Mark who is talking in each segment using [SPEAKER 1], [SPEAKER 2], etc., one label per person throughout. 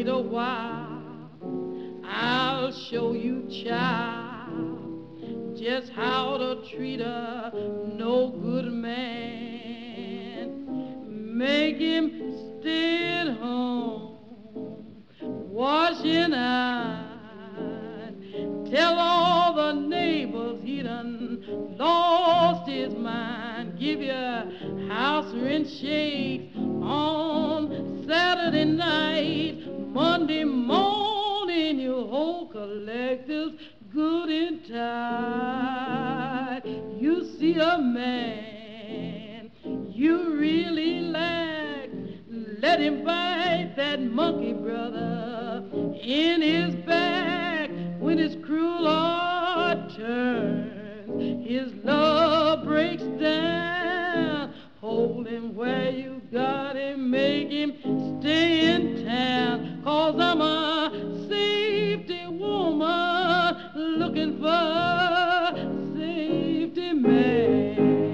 [SPEAKER 1] wait a while. I'll show you, child, just how to treat a no good man. Make him stay at home, washing eyes. Tell all the neighbors he done lost his mind. Give you house rent shakes on Saturday night. Monday morning you hold collectors good and tight. You see a man you really like, let him bite that monkey brother in his back. When his cruel heart turns, his love breaks down. Hold him where you got him, make him stay in town. 'Cause I'm a safety woman looking for a safety man.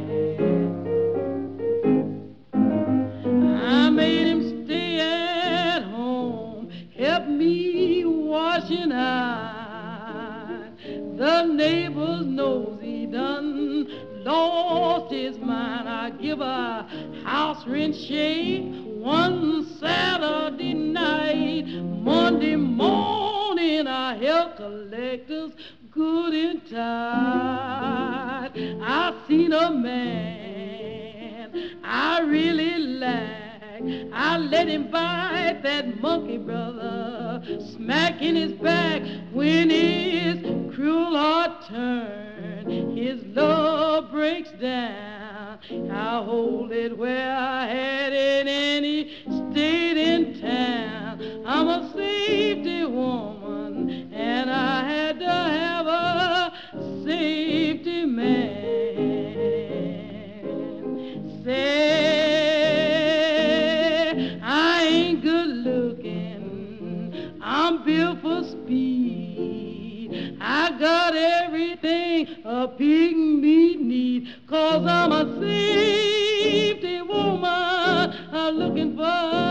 [SPEAKER 1] I made him stay at home, help me washing eyes. The neighbors knows he done lost his mind. I give a house rent shake one Saturday night. Monday morning I help collectors good and tight. I seen a man I really like. I let him bite that monkey brother, smack in his back. When his cruel heart turns, his love breaks down. I hold it where I had it and he stayed in town. I'm a safety woman and I had to have a safety man. Say I ain't good looking, I'm built for speed. I got everything a pig meat need. 'Cause I'm a safety woman looking for